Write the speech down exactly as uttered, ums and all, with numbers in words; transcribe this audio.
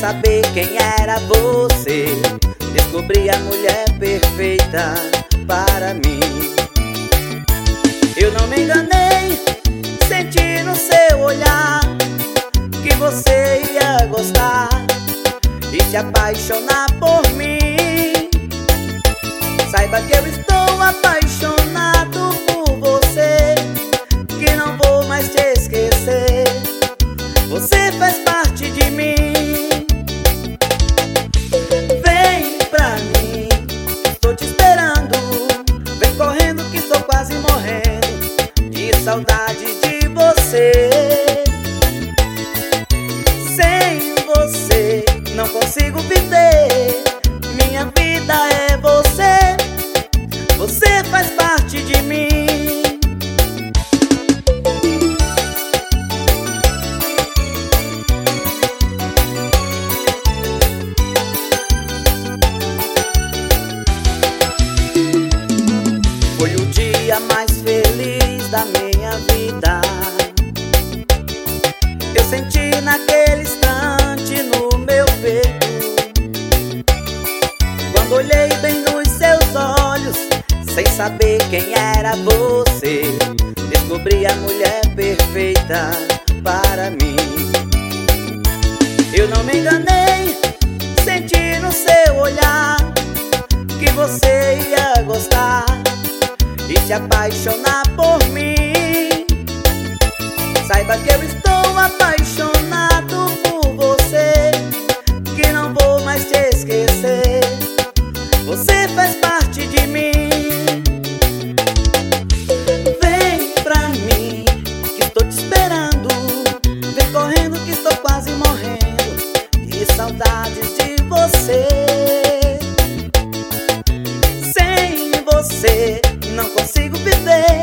saber quem era você, descobri a mulher perfeita para mim. Eu não me enganei, senti no seu olhar que você ia gostar e se apaixonar por mim. Saiba que eu estou apaixonado por você, que não vou mais te esquecer. Você faz parte de mim. Vem pra mim, estou te esperando. Vem correndo que estou quase morrendo de saudade de você. Sem você não consigo viver. Minha vida é você. Você faz parte de mim. Foi o dia mais feliz da minha vida. Eu senti naquele instante no meu peito, quando olhei bem nos seus olhos, sem saber quem era você, descobri a mulher perfeita para mim. Eu não me enganei, senti no seu olhar que você ia gostar e se apaixonar por mim. Saiba que eu estou apaixonado por você, que não vou mais te esquecer. Você faz parte de mim. Vem pra mim, que estou te esperando. Vem correndo que estou quase morrendo de saudades de você. Sem você não consigo viver.